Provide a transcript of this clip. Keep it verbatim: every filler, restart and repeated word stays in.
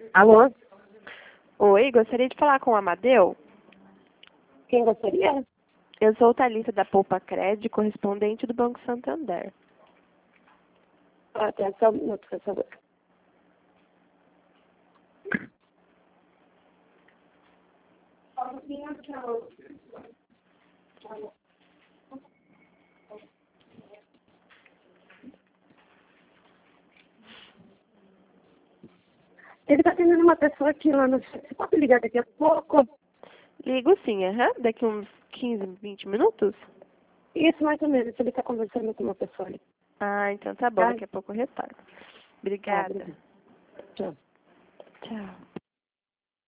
Alô? Oi, gostaria de falar com o Amadeu. Quem gostaria? Eu sou Thalita da Poupa Cred, correspondente do Banco Santander. Atenção, um minuto, por favor. Ele está atendendo uma pessoa aqui lá no... Você pode ligar daqui a pouco? Ligo sim, aham. Daqui uns quinze, vinte minutos? Isso, mais ou menos. Ele está conversando com uma pessoa ali. Ah, então tá bom. Tá? Daqui a pouco eu retorno. Tá, Obrigada. obrigada. Tchau. Tchau.